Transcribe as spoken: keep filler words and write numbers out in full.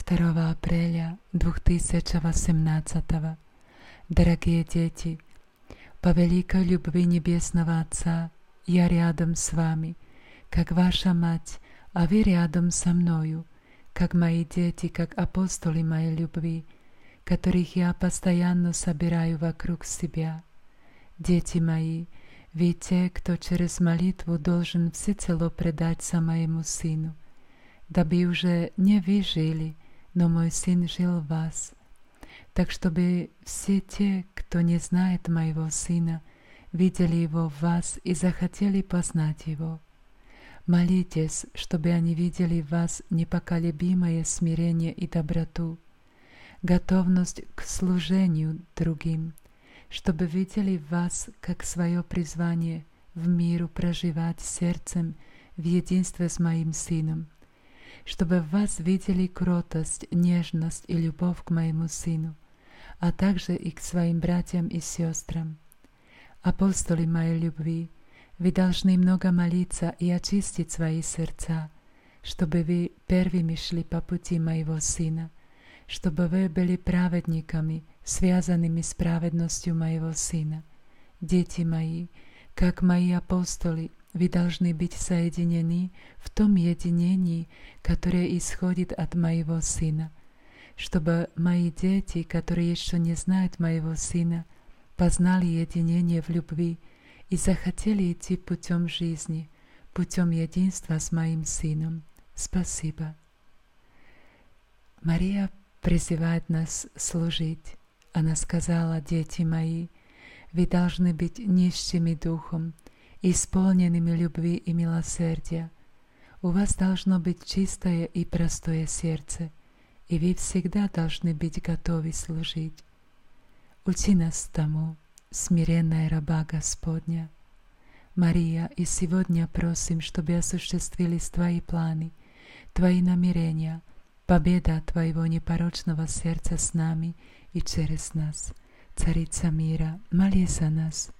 второго апреля две тысячи восемнадцатого. Дорогие дети, по великой любви Небесного Отца я рядом с вами, как ваша мать, а вы рядом со мною, как мои дети, как апостолы моей любви, которых я постоянно собираю вокруг себя. Дети мои, вы те, кто через молитву должен всецело предаться моему Сыну, дабы уже не вы жили, но мой Сын жил в вас. Так чтобы все те, кто не знает моего Сына, видели Его в вас и захотели познать Его. Молитесь, чтобы они видели в вас непоколебимое смирение и доброту, готовность к служению другим, чтобы видели в вас как свое призвание в миру проживать сердцем в единстве с моим Сыном, чтобы в вас видели кротость, нежность и любовь к моему Сыну, а также и к своим братьям и сестрам. Апостолы моей любви, вы должны много молиться и очистить свои сердца, чтобы вы первыми шли по пути моего Сына, чтобы вы были праведниками, связанными с праведностью моего Сына. Дети мои, как мои апостолы, вы должны быть соединены в том единении, которое исходит от моего Сына, чтобы мои дети, которые еще не знают моего Сына, познали единение в любви и захотели идти путем жизни, путем единства с моим Сыном. Спасибо. Мария призывает нас служить. Она сказала: «Дети мои, вы должны быть нищими духом, исполненными любви и милосердия. У вас должно быть чистое и простое сердце, и вы всегда должны быть готовы служить. Учи нас тому, смиренная раба Господня. Мария, и сегодня просим, чтобы осуществились Твои планы, Твои намерения, победа Твоего непорочного сердца с нами и через нас. Царица мира, молись за нас.